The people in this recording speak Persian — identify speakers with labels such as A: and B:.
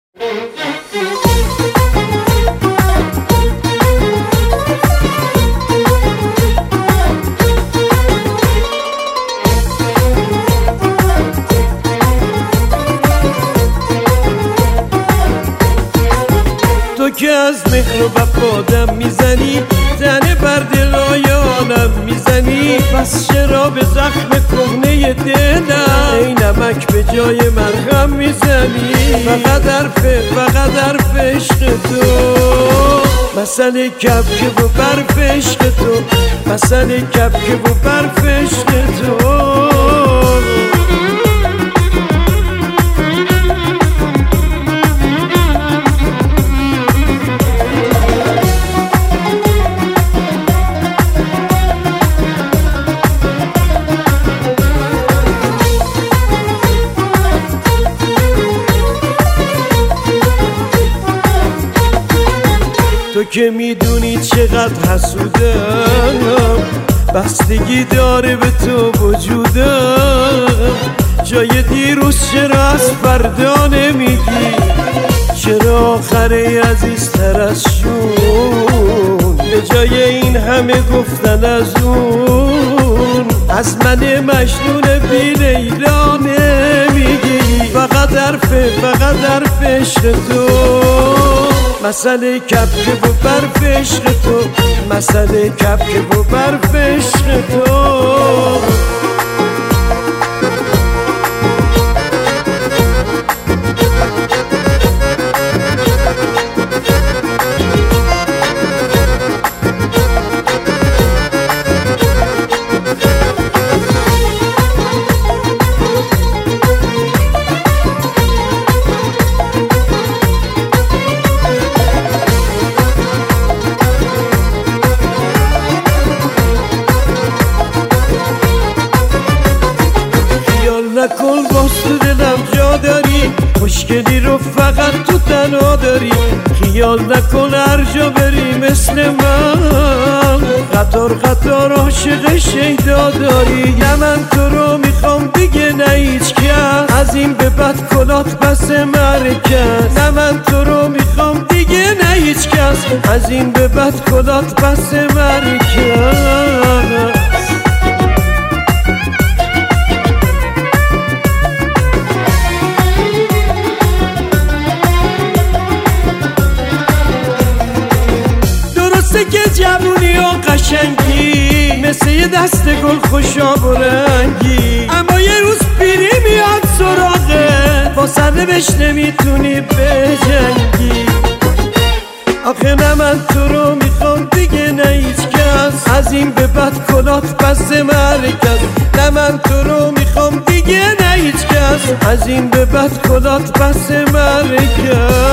A: تو که از مهر و وفادم میزنی، تنه بر دلایانم میزنی، پس چرا به زخم کهنه دلم ای نمک به جای مرهم میزنی؟ فقط حرف عشق تو، مسئله کبک و برف عشق تو، مسئله کبک و برف عشق تو. تو که میدونی چقدر حسودم، بستگی داره به تو وجودم، جای دیروز چرا از فردا نمیگی؟ چرا آخره عزیزتر از شون؟ به جای این همه گفتن از اون، از من مجنون بی لیلا نمیگی؟ فقط حرف عشق تو، مسئله کبک و برف عشق تو، مسئله کبک و برف عشق تو. نکن باز تو دلم جا داری، مشکلی رو فقط تو تنها داری، خیال نکن هر جا بری مثل من، قطار عاشق شیدا داری. نه من تو رو میخوام دیگه نه هیچ کس، از این به بعد کلات بس مرکز. نه من تو رو میخوام دیگه نه هیچ کس، از این به بعد کلات بس مرکز. که جوونی و قشنگی مثل یه دست گل خوشاب و رنگی، اما یه روز پیری میاد سراغه، با سرنوشت نمیتونی بجنگی. آخه نه من تو رو میخوام دیگه نه هیچ کس، از این به بعد کلات بس مرکز. نه من تو رو میخوام دیگه نه هیچ کس، از این به بعد کلات بس مرکز.